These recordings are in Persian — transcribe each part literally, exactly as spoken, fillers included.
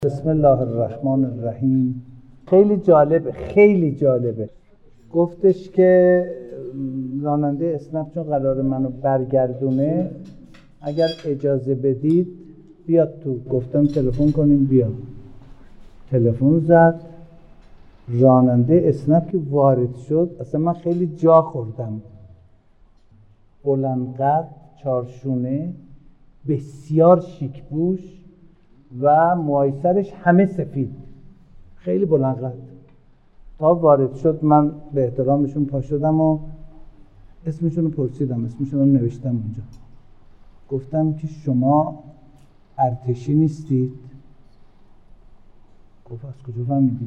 بسم الله الرحمن الرحیم. خیلی جالبه خیلی جالبه گفتش که راننده اسنپ چون قرار منو برگردونه اگر اجازه بدید بیاد تو. گفتم تلفن کنیم بیاد. تلفن زد. راننده اسنپ که وارد شد اصلا من خیلی جا خوردم. بلند قد، چارشونه، بسیار شیک پوش و موهای سرش همه سفید، خیلی بلند قد. تا وارد شد من به احترامشون پا شدم و اسمشون رو پرسیدم، اسمشون رو نوشتم اونجا. گفتم که شما ارتشی نیستید؟ گفت از کجا فهمیدی؟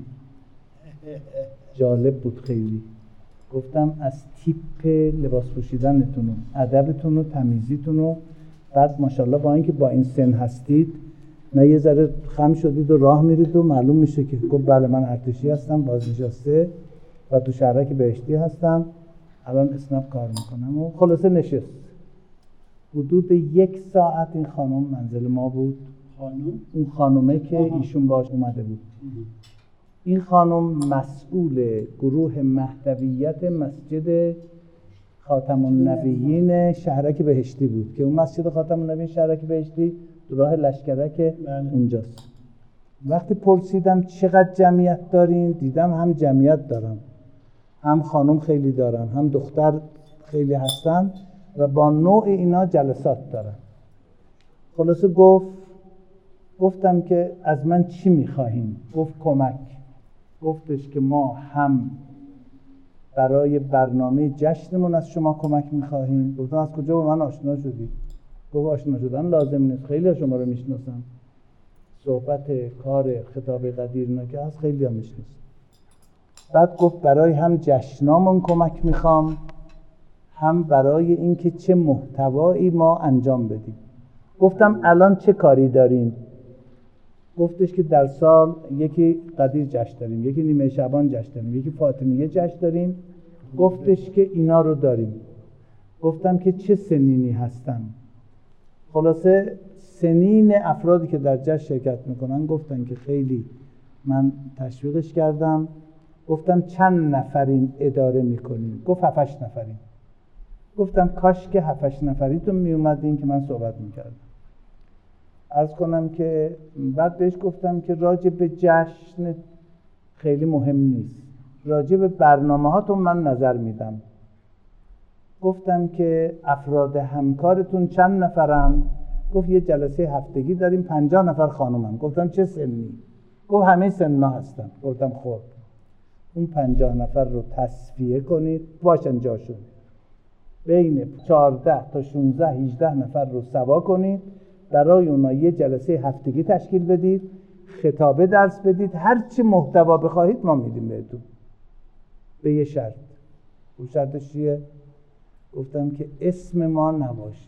جالب بود خیلی. گفتم از تیپ لباس پوشیدنتون و ادبتون و تمیزیتون و بعد ماشاءالله با اینکه با این سن هستید نه یه ذره خم شدید و راه میرید و معلوم میشه که. گفت بله من ارتشی هستم، بازنشسته و تو شهرک بهشتی هستم، الان اسنپ کار میکنم. و خلاصه نشست. حدود یک ساعت این خانم منزل ما بود. خانم؟ اون خانومه که ایشون باش اومده بود. این خانم مسئول گروه مهدویت مسجد خاتم النبیین شهرک بهشتی بود که اون مسجد خاتم النبیین شهرک بهشتی تو راه لشکرک اونجاست. وقتی پرسیدم چقدر جمعیت دارین دیدم هم جمعیت دارم، هم خانم خیلی دارن، هم دختر خیلی هستن و با نوع اینا جلسات دارن. خلاصه گفت گفتم که از من چی میخواهیم؟ گفت کمک. گفتش که ما هم برای برنامه جشنمون از شما کمک میخواهیم. گفتم از کجا با من آشنا شدی؟ گفت آشنا شدن لازم نیست، خیلی ها شما رو میشناسن، صحبت کار خطاب قدیر اینا که هست خیلی ها میشناسن. بعد گفت برای هم جشنامون کمک میخوام، هم برای اینکه چه محتوایی ما انجام بدیم. گفتم الان چه کاری دارین؟ گفتش که در سال یکی قدیر جشن داریم، یکی نیمه شعبان جشن داریم، یکی فاطمیه جشن داریم. گفتش که اینا رو داریم. گفتم که چه سنینی هستن؟ خلاصه سنین افرادی که در جشن شرکت میکنن گفتن که خیلی من تشویقش کردم. گفتم چند نفرین اداره میکنین؟ گفت هفتش نفرین. گفتم کاش که هفتش نفریتون میومدین که من صحبت میکردم. عرض کنم که بعد بهش گفتم که راجع به جشن خیلی مهم نیست، راجع به برنامه هاتون من نظر میدم. گفتم که افراد همکارتون چند نفرن؟ گفت یه جلسه هفتگی داریم پنجاه نفر خانومن. گفتم چه سنی؟ گفت همه سننا هستن. گفتم خب اون پنجاه نفر رو تصفیه کنید باشن جاشون، بین چهارده تا شانزده هجده نفر رو سوا کنید، برای اونا یه جلسه هفتگی تشکیل بدید، خطابه درس بدید، هر چی محتوا بخواهید ما میدیم بهتون به یه شرط. اون شرطش چیه؟ گفتم که اسم ما نباشه.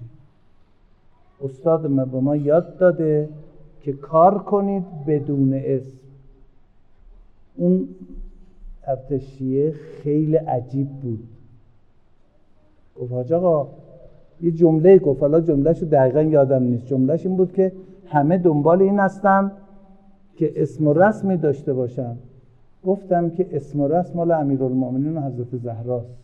استاد ما به ما یاد داده که کار کنید بدون اسم. اون ارتشیه خیلی عجیب بود. گفت حاج آقا یه جمله گفت، حالا جملهشو دقیقا یادم نیست، جملهش این بود که همه دنبال این هستن که اسم و رسمی داشته باشن. گفتم که اسم و رسم مال امیرالمومنین و حضرت زهراست.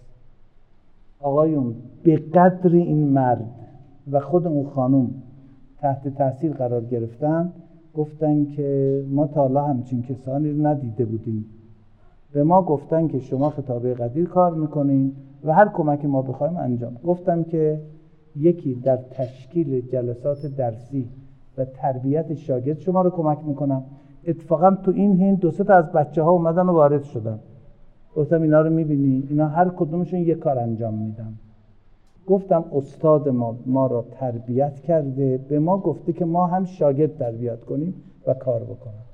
آقایون به قدر این مرد و خود اون خانم تحت تاثیر قرار گرفتن، گفتن که ما تا حالا همچین کسانی رو ندیده بودیم. به ما گفتن که شما خطابه قدیر کار میکنین و هر کمکی ما بخوایم انجام. گفتم که یکی در تشکیل جلسات درسی و تربیت شاگرد شما رو کمک میکنم. اتفاقا تو این حین دو سه تا از بچه ها اومدن و وارد شدن. گفتم اینا رو میبینی؟ اینا هر کدومشون یک کار انجام میدن. گفتم استاد ما ما را تربیت کرده، به ما گفته که ما هم شاگرد تربیت کنیم و کار بکنم.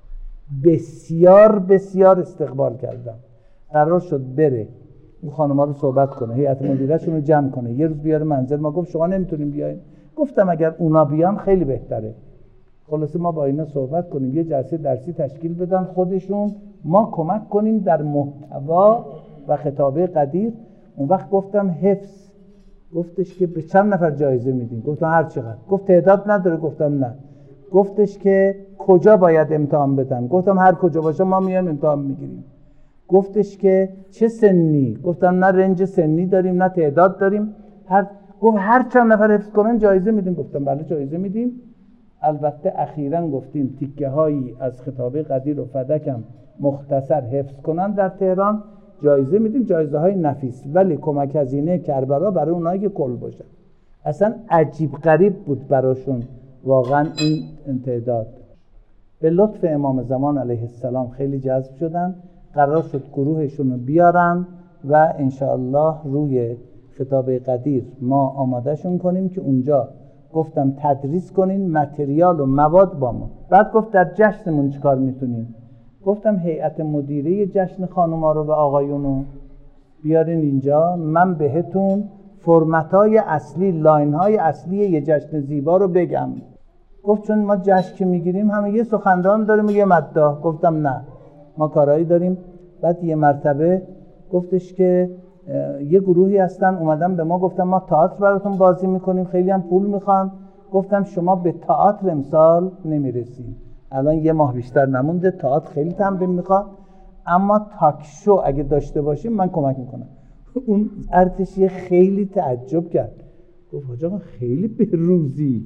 بسیار بسیار استقبال کردم. قرار شد بره اون خانم‌ها رو صحبت کنه، هیئت مدیره‌شون رو جمع کنه، یه روز بیاره منزل ما. گفت شما نمیتونیم بیاین. گفتم اگر اونا بیان خیلی بهتره. خلاصه ما با اینا صحبت کنیم، یه جلسه درسی تشکیل بدن خودشون، ما کمک کنیم در محتوا و خطابه قدیر. اون وقت گفتم حفظ. گفتش که به چند نفر جایزه میدین؟ گفتم هر چقدر. گفت تعداد نداره؟ گفتم نه. گفتش که کجا باید امتحان بدم؟ گفتم هر کجا باشه ما میایم امتحان میگیریم. گفتش که چه سنی؟ گفتم نه رنج سنی داریم نه تعداد داریم، هر گفت هر چند نفر حفظ کنن جایزه میدیم. گفتم بله جایزه میدیم. البته اخیراً گفتیم تیکه هایی از خطابه قدیر و فدکم مختصر حفظ کنن در تهران جایزه میدیم، جایزه های نفیس، ولی کمک هزینه کربلا برای اونایی که کل باشن. اصلا عجیب غریب بود براشون واقعا این تعداد. به لطف امام زمان علیه السلام خیلی جذب شدن، قرار شد گروهشون رو بیارن و انشاءالله روی خطابه قدیر ما آمادهشون کنیم که اونجا گفتم تدریس کنین متریال و مواد با ما. بعد گفت در جشنمون چیکار میتونیم؟ گفتم هیئت مدیره جشن خانوما رو و آقایونو بیارین اینجا، من بهتون فرمت‌های اصلی، لاین‌های اصلی یه جشن زیبا رو بگم. گفت چون ما جشن که میگیریم همه یه سخنران داریم و یه مداح. گفتم نه، ما کارهایی داریم. بعد یه مرتبه گفتش که یه گروهی هستن اومدن به ما گفتن ما تئاتر براتون بازی میکنیم، خیلی هم پول میخوان. گفتم شما به تئاتر امسال نمیرسیم، الان یه ماه بیشتر نمونده، تئاتر خیلی تمرین میخواد، اما تاک شو اگه داشته باشیم من کمک میکنم. اون ارتشی خیلی تعجب کرد، گفت حاج آقا خیلی بهروزی.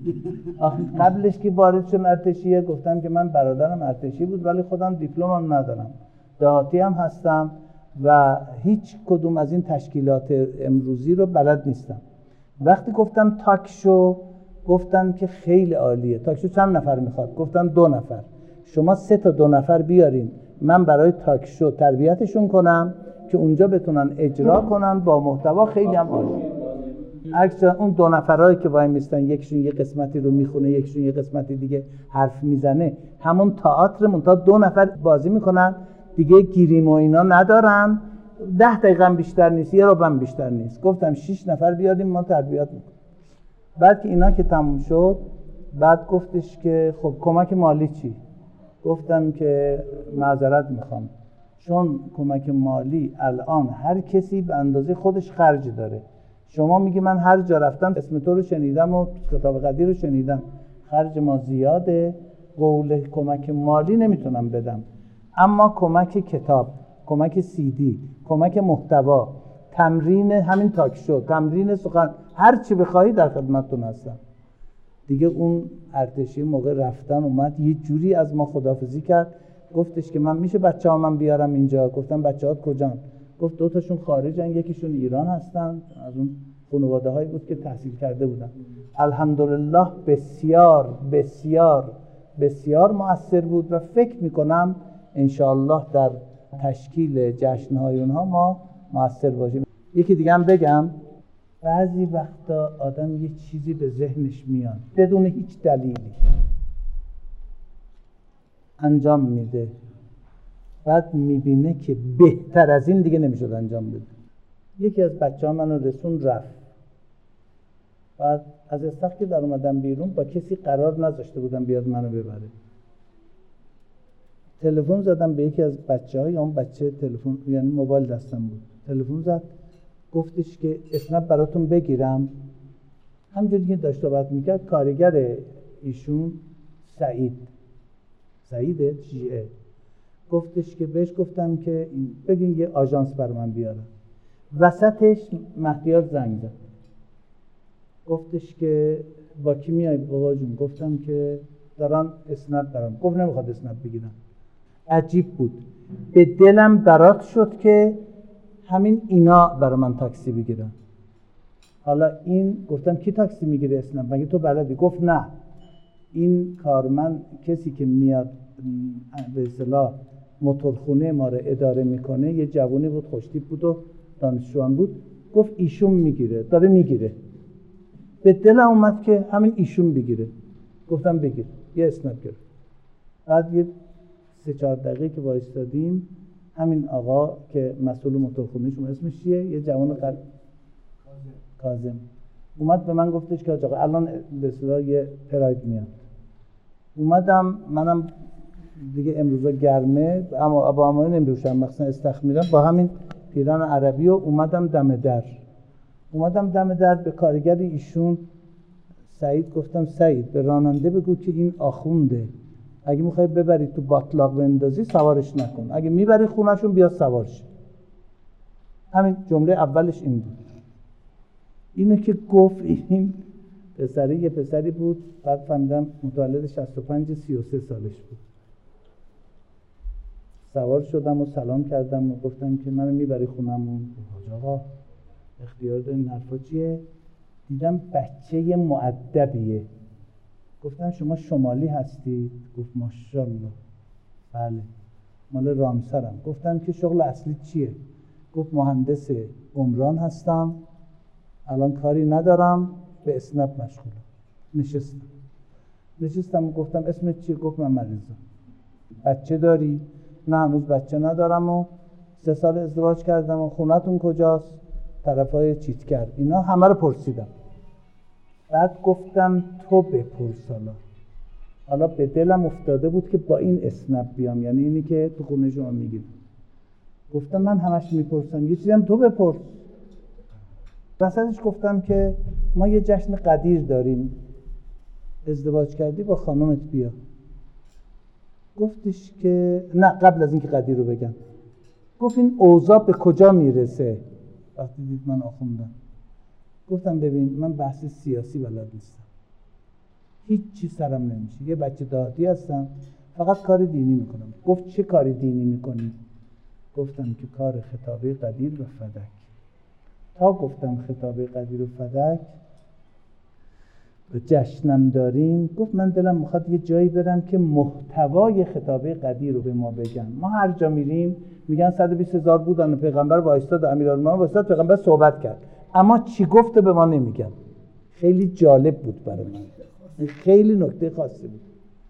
قبلش که وارد شدم ارتشیه گفتم که من برادرم ارتشی بود ولی خودم دیپلمم ندارم، دهاتی هم هستم و هیچ کدوم از این تشکیلات امروزی رو بلد نیستم. وقتی گفتم تاک شو گفتن که خیلی عالیه. تاک شو چند نفر میخواد؟ گفتم دو نفر. شما سه تا دو نفر بیارین من برای تاک شو تربیتشون کنم که اونجا بتونن اجرا کنن با محتوا خیلی هم عالی. عکس اون دو نفرایی که وای میستن، یکشون یه قسمتی رو میخونه یکشون یه قسمتی دیگه حرف میزنه، همون تئاتر منتها دو نفر بازی میکنن دیگه، گیریم و اینا ندارن، ده دقیقه بیشتر نیست، یه رو بیشتر نیست. گفتم شش نفر بیاریم ما تربیت میکنیم. بعد که اینا که تموم شد بعد گفتش که خب کمک مالی چی؟ گفتم که معذرت میخوام چون کمک مالی الان هر کسی به اندازه خودش خرج داره. شما میگی من هر جا رفتم اسم تو رو شنیدم و خطاب قدیر رو شنیدم، خرج ما زیاده، قول کمک مالی نمیتونم بدم، اما کمک کتاب، کمک سی دی، کمک محتوا، تمرین همین تاک شو، تمرین سخن، هر چی بخوایی در خدمتتون هستم. دیگه اون ارتشی موقع رفتن اومد یه جوری از ما خداحافظی کرد، گفتش که من میشه بچه‌ها من بیارم اینجا؟ گفتم بچه‌ها کجان؟ گفت دو تاشون خارجن یکیشون ایران هستن، از اون خانواده‌هایی بود که تحصیل کرده بودن. الحمدلله بسیار بسیار بسیار مؤثر بود و فکر میکنم انشاءالله در تشکیل جشن‌های اونها ما مؤثر باشیم. یکی دیگه هم بگم، بعضی وقتا آدم یه چیزی به ذهنش میاد بدون هیچ دلیلی انجام میده، بعد میبینه که بهتر از این دیگه نمیشد انجام بده. یکی از بچه ها منو رسون رفت، بعد از استخ که در اومدم بیرون با کسی قرار نذاشته بودم بیاد منو ببره. تلفن زدم به یکی از بچه های، اون بچه تلفن یعنی موبایل دستم بود، تلفن زد گفتش که اسنپ براتون بگیرم. همجوری که داشت صحبت میکرد کارگر ایشون سعید سعیده جیه گفتش که بهش گفتم که بگین یه آژانس بر من بیارم. وسطش مهدیار زنگ زد گفتش که با کی میای بابا جون؟ گفتم که دارن اسنپ برام. گفت نمیخواد اسنپ بگیرم. عجیب بود، به دلم برات شد که همین اینا برای من تاکسی بگیرن. حالا این گفتم کی تاکسی میگیره اسنپ؟ مگه تو بلدی؟ گفت نه، این کارمند کسی که میاد به اصطلاح موتورخونه ما رو اداره میکنه یه جوونی بود، خوشتیپ بود و دانشجوان بود، گفت ایشون میگیره، داره میگیره. به دلم اومد که همین ایشون بگیره. گفتم بگیر. یه اسنپ گرفت. بعد یه سه چهار دقیقه که وایستادیم همین آقا که مسئول موتورخونه شما اسمش چیه؟ یه جوان قد کاظم اومد به من گفتش که آقا الان به اصطلاح یه پراید میاد. اومدم منم دیگه امروزا گرمه اما با امایه نمیروشم، مثلا استخمیرم با همین پیران عربی و اومدم دم در. اومدم دم در به کارگر ایشون سعید گفتم سعید به راننده بگو که این آخونده، اگه میخوای ببری تو باطلاق بندازی سوارش نکن، اگه میبری خونهشون بیا سوارش. همین جمله اولش این بود. اینو که گفت این پسری یه پسری بود، بعد فهمیدم متولد شصت و پنج سی و سه سالش بود. سوار شدم و سلام کردم و گفتم که منو میبری خونمون؟ حاج آقا اختیار دارین. حرفا چیه؟ دیدم بچه مؤدبیه. گفتم شما شمالی هستید؟ گفت ماشاءالله. بله. مال رامسرم. گفتم که شغل اصلی چیه؟ گفت مهندس عمران هستم، الان کاری ندارم، به اسنپ مشغولم. نشستم نشستم و گفتم اسمت چیه؟ گفت من مریضم. بچه داری؟ نه هنوز بچه ندارم و سه سال ازدواج کردم و خونتون کجاست؟ طرفای چیتکر. اینا همه رو پرسیدم. بعد گفتم تو بپرس. حالا حالا به دلم افتاده بود که با این اسنپ بیام، یعنی اینی که تو خونه شما میگید. گفتم من همش میپرسم، یه چیزی هم تو بپرس. وسطش گفتم که ما یه جشن قدیر داریم، ازدواج کردی با خانومت بیا. گفتش که نه، قبل از اینکه قدیر رو بگم گفت این اوضاع به کجا میرسه وقتی دید من آخوندم. گفتم ببین من بحث سیاسی بلد نیستم، هیچ چی سرم نمیشه، یه بچه دهاتی هستم، فقط کار دینی میکنم. گفت چه کاری دینی میکنی؟ گفتم که کار خطابه قدیر و فدک. تا گفتم خطابه قدیر و فدک و جشنم داریم، گفت من دلم میخواد یه جایی برم که محتوای خطابه قدیر رو به ما بگن. ما هر جا میریم میگن صد و بیست هزار بودن و پیغمبر وایستاد، امیرالمومنین وایستاد، پیغمبر صحبت کرد، اما چی گفته به ما نمیگن. خیلی جالب بود برای من، خیلی نکته خاصی بود.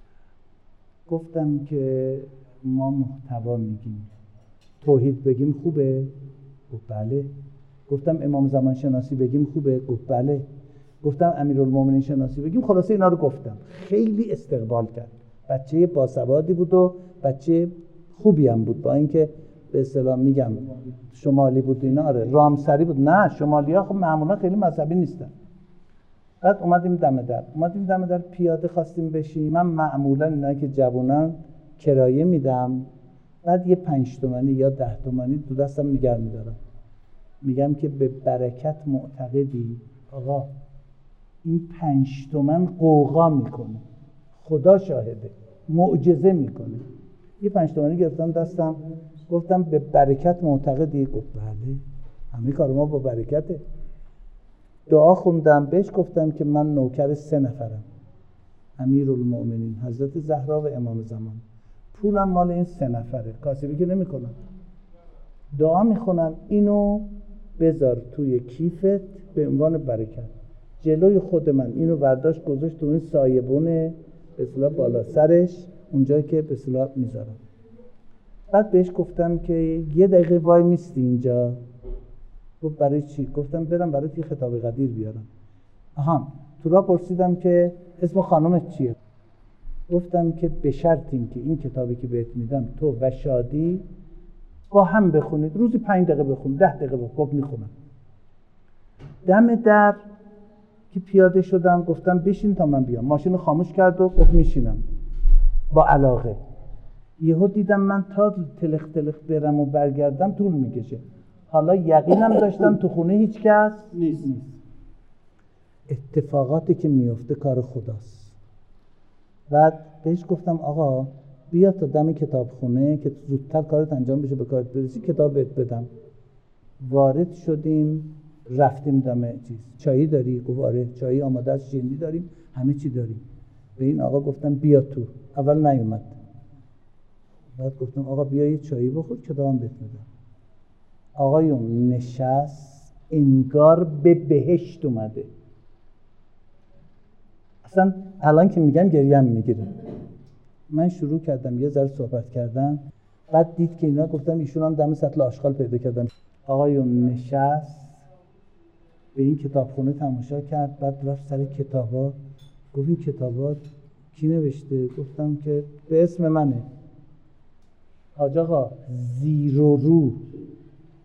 گفتم که ما محتوا میگیم، توحید بگیم خوبه؟ گفت بله. گفتم امام زمان شناسی بگیم خوبه؟ گفت بله. گفتم امیرالمومنین شناسی بگیم؟ خلاصه اینا رو گفتم. خیلی استقبال کرد. بچه باسوادی بود و بچه خوبی هم بود، با اینکه به اصطلاح میگم شمالی بود اینا. آره رامسری بود. نه شمالی‌ها خب معمولا خیلی مذهبی نیستن. بعد اومدیم دم در اومدیم دم در پیاده خواستیم بشیم. من معمولا اینا که جوونن کرایه میدم، بعد یه پنج تومانی یا ده تومانی تو دستم نگه میدارم، میگم که به برکت معتقدی آقا این پنج تومن قوقا میکنه، خدا شاهده معجزه میکنه. یه پنج تومانی گرفتم دستم، گفتم به برکت معتقدی؟ گفت بله، همه کار ما با برکته. دعا خوندم، بهش گفتم که من نوکر سه نفرم، امیرالمومنین، حضرت زهرا و امام زمان، پولم مال این سه نفره، کاسبی که نمی کنم. دعا میخونم اینو بذار توی کیفت به عنوان برکت. جلوی خود من اینو برداشت گذاشت تو این سایبون به اصطلاح بالا سرش، اونجایی که به اصطلاح میذارم. بعد بهش گفتم که یه دقیقه وای میستی اینجا. گفت برای چی؟ گفتم برم برای تی خطاب قدیر بیارم. آها، تو را پرسیدم که اسم خانومت چیه؟ گفتم که به شرط این که این کتابی که بهت میدم تو و شادی با هم بخونید، روزی پنج دقیقه بخون، ده دقیقه بخون. خب میخونم. دم در که پیاده شدم گفتم بشین تا من بیام. ماشین رو خاموش کرد و گفت میشینم با علاقه. یهو دیدم من تا تلخ تلخ برم و برگردم طول میکشه. حالا یقینم داشتم تو خونه هیچ کس نیست. اتفاقاتی که میفته کار خداست. بعد بهش گفتم آقا بیا تا دم کتابخونه که زودتر کارت انجام بشه، به کارت برسی، کتاب بهت بدم. وارد شدیم، رفتیم دم چیز. چایی داری؟ گفت آره چایی آماده است، شیرینی داریم، همه چی داریم. به این آقا گفتم بیا تو. اول نیومد. بعد گفتم آقا بیا یه چایی بخور، کتابم بهت میدم. آقایون نشست انگار به بهشت اومده. اصلا الان که میگم گریم میگیره. من شروع کردم یه ذره صحبت کردن، بعد دید که اینا، گفتم ایشون هم دم سطل آشغال پیدا کردن. آقایون نشست به این کتابخونه تماشا کرد، بعد رفت سر کتابا. گفت این کتابات کی نوشته؟ گفتم که به اسم منه. حاج آقا زیر و رو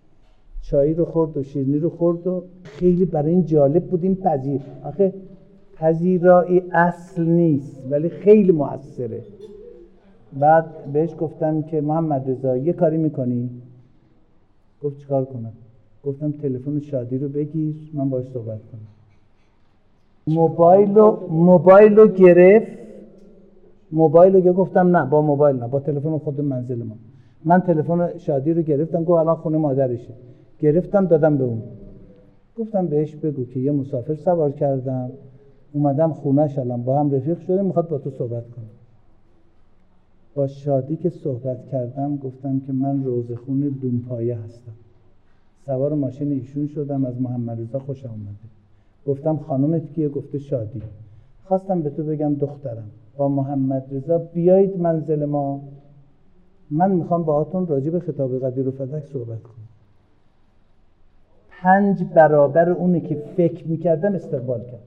چایی رو خورد و شیرینی رو خورد و خیلی برای این جالب بود این پذیر. آخه پذیرایی اصل نیست ولی خیلی مؤثره. بعد بهش گفتم که محمد رضا یه کاری میکنی؟ گفت چیکار کنم؟ گفتم تلفن شادی رو بگیر من باهاش صحبت کنم. موبایل رو موبایل رو گرفت. موبایل رو گفتم نه با موبایل نه، با تلفن خود منزل ما. من تلفن شادی رو گرفتم، گفت الان خونه مادرشه. گرفتم دادم به اون. گفتم بهش بگو که یه مسافر سوار کردم اومدم خونه‌ش، الان با هم رفیق شدیم میخواد با تو صحبت کنه. با شادی که صحبت کردم گفتم که من روزخون دونپایه هستم، سوار ماشین ایشون شدم، از محمد رضا خوشم اومده. گفتم خانومت کیه؟ گفته شادی. خواستم به تو بگم دخترم با محمد رضا بیایید منزل ما، من میخوام باهاتون راجع به خطاب قدیر و فدک صحبت کنم. پنج برابر اونی که فکر میکردم استقبال کرد،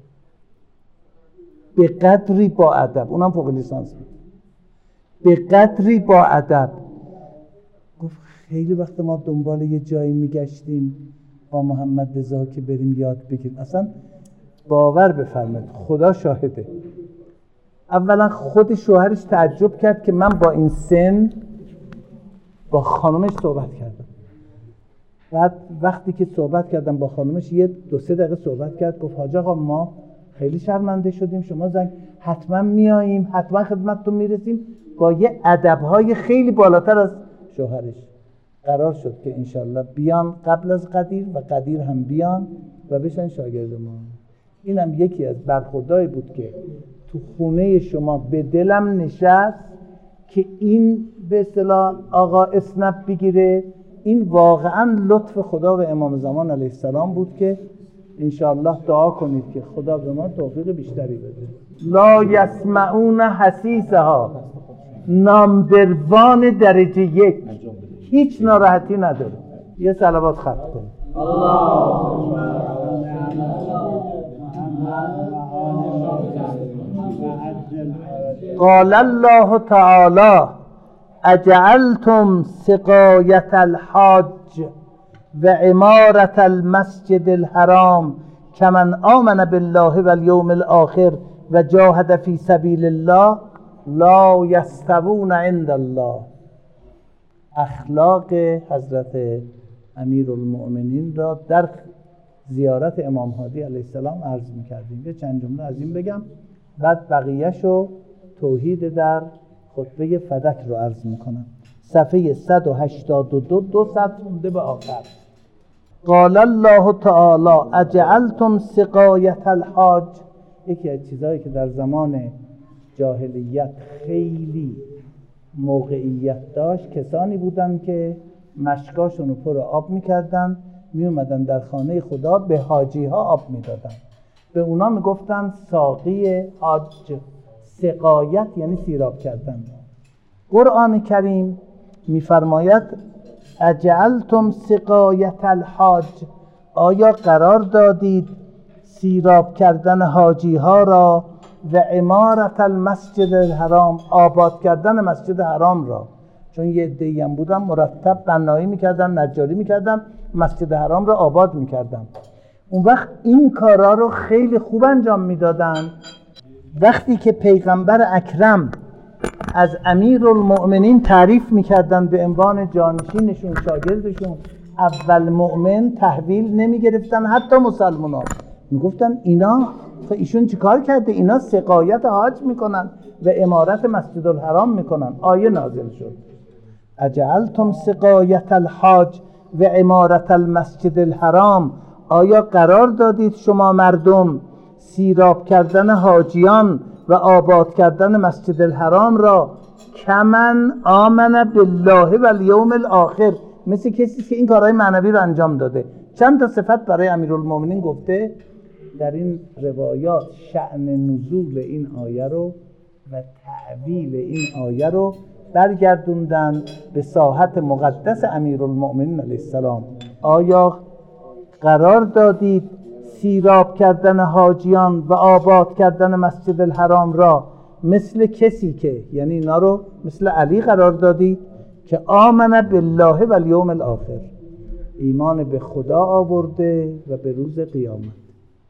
به قدری با ادب، اونم فوق لیسانس بود، به قدری با ادب. گفت خیلی وقت ما دنبال یه جایی میگشتیم با محمد رضا که بریم یاد بگیریم. اصلا باور بفرمایید خدا شاهده، اولا خود شوهرش تعجب کرد که من با این سن با خانمش صحبت کردم. بعد وقتی که صحبت کردم با خانمش یه دو سه دقیقه صحبت کرد، گفت حاج آقا ما خیلی شرمنده شدیم، شما زنگ حتما میاییم، حتما خدمتتون میرسیم. با یه ادب‌های خیلی بالاتر از شوهرش قرار شد که انشالله بیان قبل از قدیر و قدیر هم بیان و بشن شاگرد ما. اینم یکی از برخوردایی بود که تو خونه شما به دلم نشست که این به اصطلاح آقا اسنپ بگیره. این واقعا لطف خدا و امام زمان علیه السلام بود که انشاءالله دعا کنید که خدا به ما توفیق بیشتری بده. لا یسمعون حسیسها، نامبروان درجه یک، هیچ ناراحتی نداره. یه صلوات ختم کنید. قال الله تعالی اجعلتم سقایت الحاج و عمارت المسجد الحرام کمن آمن بالله و الیوم الاخر و جاهد فی سبیل الله لا یستوون عند الله. اخلاق حضرت امیرالمؤمنین را در زیارت امام هادی علیه السلام عرض می‌کردیم. یه چند جمله از این بگم، بعد بقیه‌شو توحید در خطبه فدک رو عرض میکنم. صفحه صد و هشتاد و دو دو سطر مونده به آخر. قال الله تعالی اجعلتم سقایت الحاج. یکی از چیزهایی که در زمان جاهلیت خیلی موقعیت داشت، کسانی بودن که مشکاشون رو پر آب میکردن، میومدن در خانه خدا به حاجی ها آب میدادن، به اونا میگفتن ساقی حاج. سقایت یعنی سیراب کردن. قرآن کریم میفرماید اجعلتم سقایت الحاج، آیا قرار دادید سیراب کردن حاجی ها را و عمارت المسجد الحرام، آباد کردن مسجد حرام را. چون یه عده‌ای هم بودن مرتب بنایی میکردن، نجاری میکردن، مسجد حرام را آباد میکردن. اون وقت این کارا رو خیلی خوب انجام میدادن. وقتی که پیغمبر اکرم از امیرالمؤمنین تعریف میکردن به عنوان جانشینشون، شاگردشون، اول مؤمن، تحویل نمیگرفتن حتی مسلمان ها. میگفتن اینا ایشون چیکار کرده؟ اینا سقایت حاج میکنن و امارت مسجد الحرام میکنن. آیه نازل شد اجعلتم سقایت الحاج و امارت المسجد الحرام، آیا قرار دادید شما مردم سیراب کردن حاجیان و آباد کردن مسجد الحرام را کمن آمن بالله و الیوم الاخر، مثل کسی که این کارهای معنوی رو انجام داده. چند تا صفت برای امیرالمومنین گفته در این روایات. شأن نزول این آیه رو و تعویل این آیه رو برگردوندن به ساحت مقدس امیرالمومنین علیه السلام. آیا قرار دادید سیراب کردن حاجیان و آباد کردن مسجد الحرام را مثل کسی که، یعنی اینا رو مثل علی قرار دادید که آمن بالله و الیوم الاخر، ایمان به خدا آورده و به روز قیامت.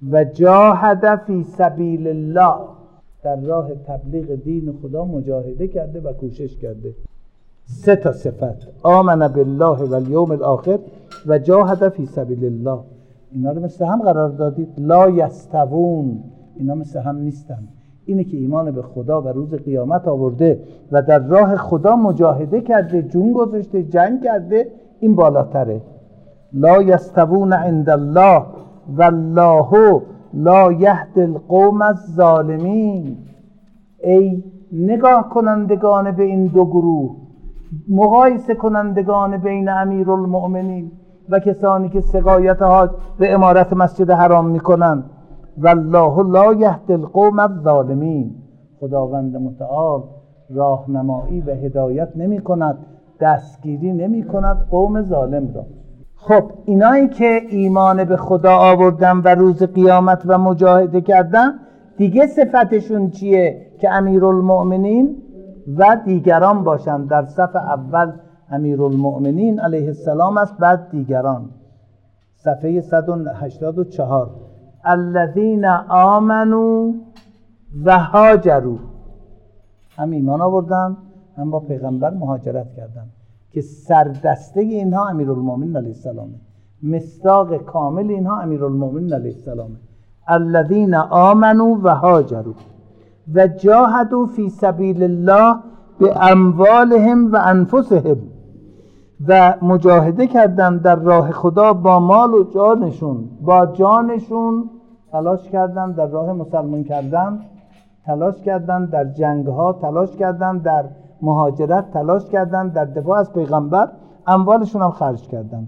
و جاهد فی سبیل الله، در راه تبلیغ دین خدا مجاهده کرده و کوشش کرده. سه تا صفت: آمن بالله و الیوم الاخر و جاهد فی سبیل الله. اینا رو مثل هم قرار دادید. لا یستوون، اینا مثل هم نیستن. اینه که ایمان به خدا و روز قیامت آورده و در راه خدا مجاهده کرده، جون گذاشته، جنگ کرده، این بالاتره. لا یستوون عند الله والله لا یهدی القوم الظالمین. ای نگاه کنندگان به این دو گروه، مقایسه کنندگان بین امیرالمؤمنین و کسانی که سقایت حاج به امارت مسجد حرام میکنن، والله لا یهدی القوم الظالمین. خداوند متعال راهنمایی و هدایت نمی کند، دستگیری نمی کند قوم ظالم را. خب اینایی که ایمان به خدا آوردن و روز قیامت و مجاهده کردن، دیگه صفتشون چیه؟ که امیرالمؤمنین و دیگران باشن. در صف اول امیرالمؤمنین علیه السلام است، بعد دیگران. صفحه صد و هشتاد و چهار. الذین آمنوا و هاجروا، هم ایمان آوردن هم با پیغمبر مهاجرت کردن، که سردسته اینها امیرالمؤمنین علیه السلام، مصداق کامل اینها امیرالمؤمنین علیه السلام. الذین آمنوا و هاجروا و جاهدوا فی سبیل الله باموالهم و انفسهم، و مجاهده کردن در راه خدا با مال و جانشون. با جانشون تلاش کردن در راه مسلمان کردن، تلاش کردن در جنگ ها، تلاش کردن در مهاجرت، تلاش کردن در دفاع از پیغمبر، اموالشون هم خرج کردن.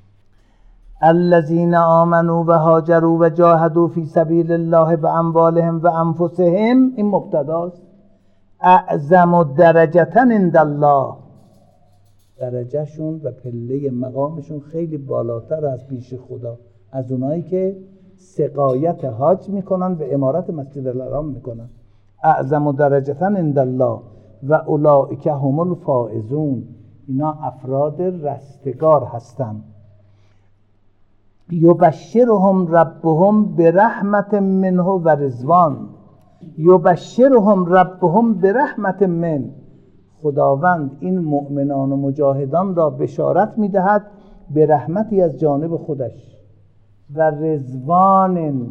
الذین آمنوا و هاجروا و جاهدوا فی سبیل الله باموالهم و انفسهم، این مبتداست. اعظم درجة عند الله، درجهشون و پله مقامشون خیلی بالاتر از پیش خدا از اونایی که سقایت حاج میکنن و امارت مسجد الحرام میکنن. اعظم درجة عند الله و اولئک هم الفائزون، اینا افراد رستگار هستند. یبشرهم ربهم برحمت منه و رضوان. یبشرهم ربهم برحمت من، خداوند این مؤمنان و مجاهدان را بشارت میدهد به رحمتی از جانب خودش و رضوان.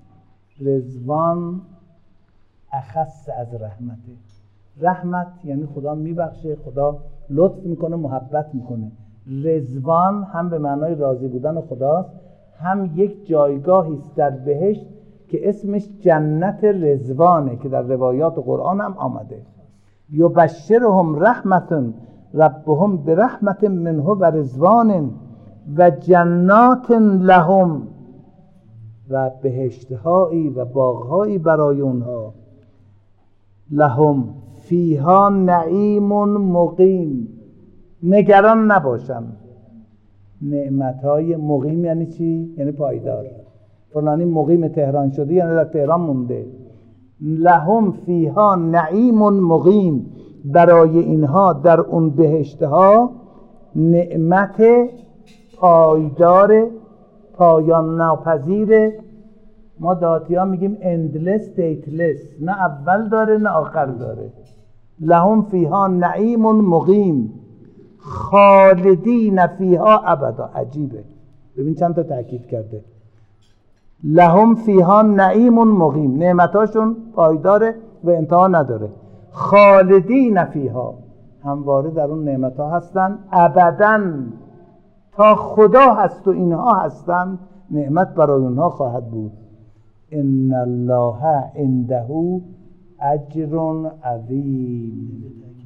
رضوان اخص از رحمته. رحمت یعنی خدا میبخشه، خدا لطف میکنه، محبت میکنه. رضوان هم به معنای راضی بودن خداست، هم یک جایگاهی است در بهشت که اسمش جنت رضوانه که در روایات قرآن هم آمده. یبشرهم رحمت ربهم برحمت منه و رضوان و جنات لهم، و بهشتهایی و باغهایی برای اونها. لهم فیها نعیم مقیم، نگران نباشن. نعمتهای مقیم یعنی چی؟ یعنی پایدار. فلانی مقیم تهران شده یعنی در تهران مونده. لهم فیها نعیم مقیم، برای اینها در اون بهشتها نعمت پایدار، پایان ناپذیر. ما داتی ها میگیم endless dateless، نه اول داره نه آخر داره. لهم فیها نعیم مقیم خالدین فیها ابدا. عجیبه، ببین چند تا تاکید کرده. لهم فیها نعیم مقیم، نعمتاشون پایداره و انتها نداره. خالدین فیها، همواره در اون نعمتها هستن، ابدا تا خدا هست و اینها هستن، نعمت برای اونها خواهد بود. ان الله عنده اجر عظیم،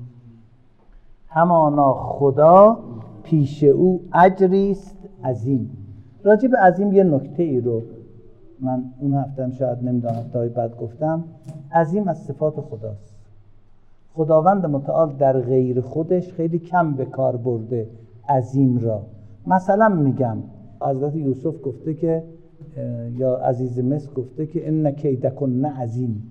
همانا خدا پیش او اجری است عظیم. راجع به عظیم یه نکته ای رو من اون هفتم شاید نمیدونم هفته‌های بعد گفتم. عظیم از صفات خداست. خداوند متعال در غیر خودش خیلی کم به کار برده عظیم را. مثلا میگم حضرت یوسف گفته که، یا عزیز مصر گفته که ان کیدکن عظیم،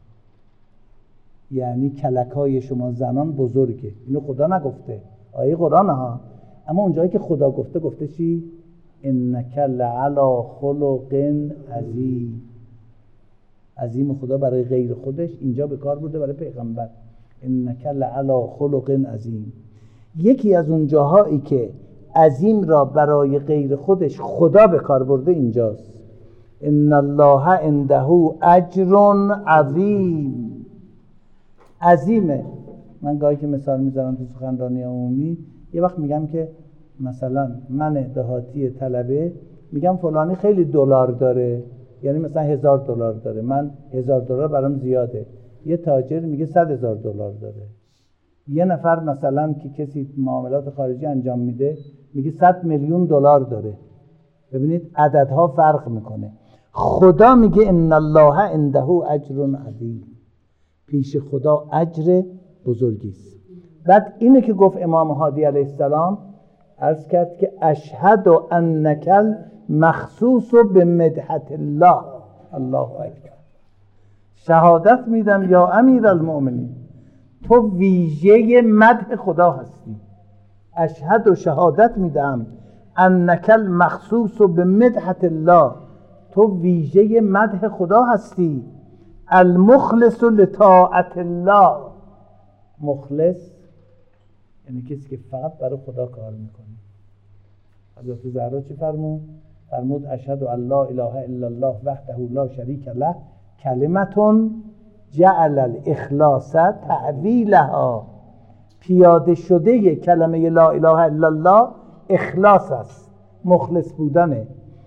یعنی کلکای شما زنان بزرگه. اینو خدا نگفته، آیه قرآن ها، اما اونجایی که خدا گفته گفته چی؟ انک لعلی خلق عظیم. عظیم خدا برای غیر خودش اینجا به کار برده برای پیغمبر. انک لعلی خلق عظیم. یکی از اون جاهایی که عظیم را برای غیر خودش خدا به کار برده اینجاست. ان الله عنده اجر عظیم. عظیمه. من گاهی که مثال میذارم تو سخنرانی عمومی، یه وقت میگم که مثلا من دهاتی طلبه میگم فلانی خیلی دلار داره، یعنی مثلا هزار دلار داره، من هزار دلار برام زیاده. یه تاجر میگه صد هزار دلار داره. یه نفر مثلا که کسی معاملات خارجی انجام میده میگه صد میلیون دلار داره. ببینید عددها فرق میکنه. خدا میگه ان الله عنده اجر عظیم. پیش خدا اجر بزرگی است. بعد اینه که گفت امام هادی علیه السلام عرض کرد که اشهد انک مخصوص به مدحت الله. الله اکبر. شهادت میدم یا امیر المؤمنین تو ویژه مدح خدا هستی. اشهد و شهادت میدم انک المخصوص به مدحت الله، تو ویژه مدح خدا هستی. المخلص لطاعت الله. مخلص یعنی کسی که فقط برای خدا کار میکنه. حضرت زهرا چی فرمود؟ فرمود اشهد ان لا اله الا الله وحده لا شریک له کلمتون جعل الاخلاص تعویلها. پیاده شده کلمه لا اله الا الله اخلاص است، مخلص بودنه.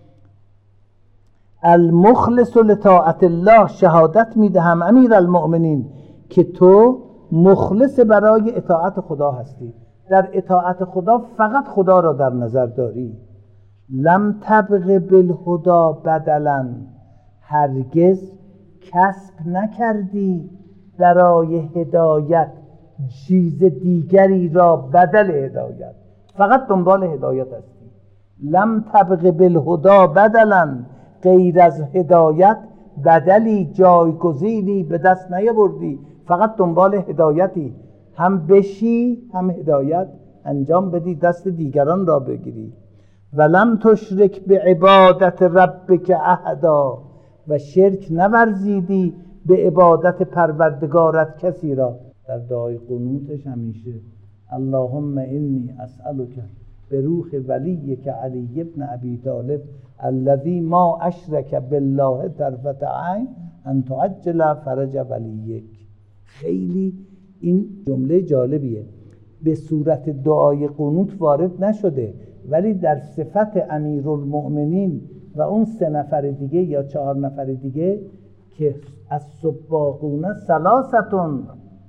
المخلص لطاعت الله. شهادت میدهم امیر المؤمنین که تو مخلص برای اطاعت خدا هستی. در اطاعت خدا فقط خدا را در نظر داری. لم تبغ بالهدى بدلا. هرگز کسب نکردی برای هدایت چیز دیگری را بدل هدایت، فقط دنبال هدایت هستی. لم تبغ بالهدى بدلا. غیر از هدایت بدلی جایگزینی به دست نیاوردی، فقط دنبال هدایتی. هم بشی هم هدایت انجام بدی، دست دیگران را بگیری. ولم تشرک به عبادت ربک احدا. و شرک نورزیدی به عبادت پروردگارت کسی را. در دعای قنوتش همیشه اللهم انی اسألک به روح ولیک علی ابن ابی طالب الذی ما اشرک بالله طرفة عین ان تعجل فرج ولیک. خیلی این جمله جالبیه. به صورت دعای قنوت وارد نشده، ولی در صفت امیرالمؤمنین و اون سه نفر دیگه یا چهار نفر دیگه که از سباقون ثلاثتون،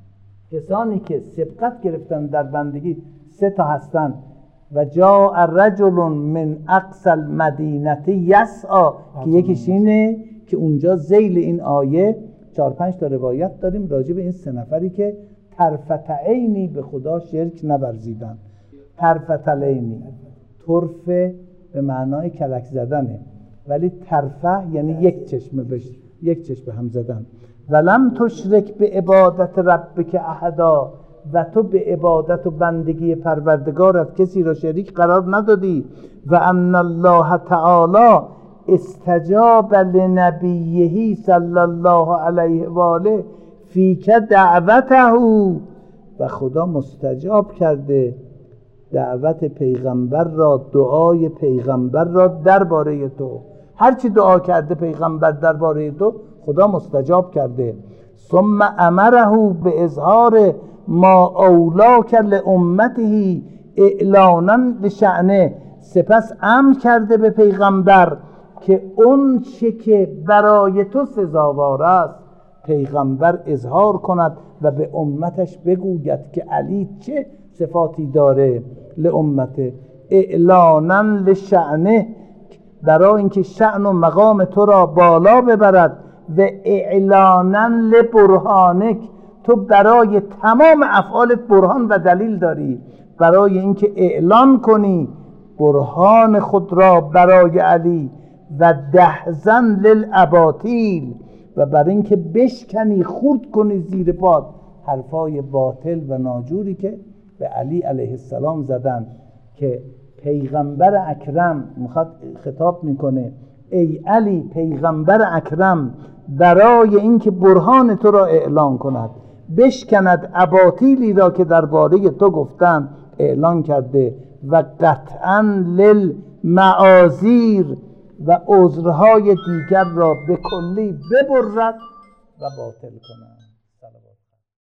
کسانی که سبقت گرفتن در بندگی سه تا هستن. و جاء رجل من اقصى المدینه یسعی که یکیش اینه که اونجا ذیل این آیه چهار پنج تا روایت داریم راجع به این سه نفری که طرفت عینی به خدا شرک نورزیدن. طرفت عینی، طرفه به معنای کلک زدنه، ولی طرفه یعنی یک چشم بش یک چشم هم زدن. ولم تشرک به عبادت ربک احدا. و تو به عبادت و بندگی پروردگارت کسی را شریک قرار ندادی. و ان الله تعالی استجاب لنبیه صلی الله علیه و آله فیک دعوته. و خدا مستجاب کرده دعوت پیغمبر را، دعای پیغمبر را درباره تو. هرچی دعا کرده پیغمبر درباره تو خدا مستجاب کرده. ثم امره به اظهار ما اولاک لامته اعلانا لشأنه. سپس امر کرده به پیغمبر که اون چه که برای تو سزاوار است پیغمبر اظهار کند و به امتش بگوید که علی چه صفاتی داره. لامته اعلانا لشأنه، برای اینکه شأن و مقام تو را بالا ببرد. و اعلانا لبرهانک، تو برای تمام افعالت برهان و دلیل داری، برای اینکه اعلان کنی برهان خود را برای علی. و دهزن للاباطیل، و برای اینکه بشکنی خورد کنی زیر پات حرفای باطل و ناجوری که به علی علیه السلام زدن که پیغمبر اکرم میخواد خطاب میکنه، ای علی پیغمبر اکرم برای اینکه برهان تو را اعلان کند، بشکند اباطیلی را که درباره تو گفتن اعلان کرده و قطعا للمعاذیر و عذرهای دیگر را به کلی ببرد و باطل کند.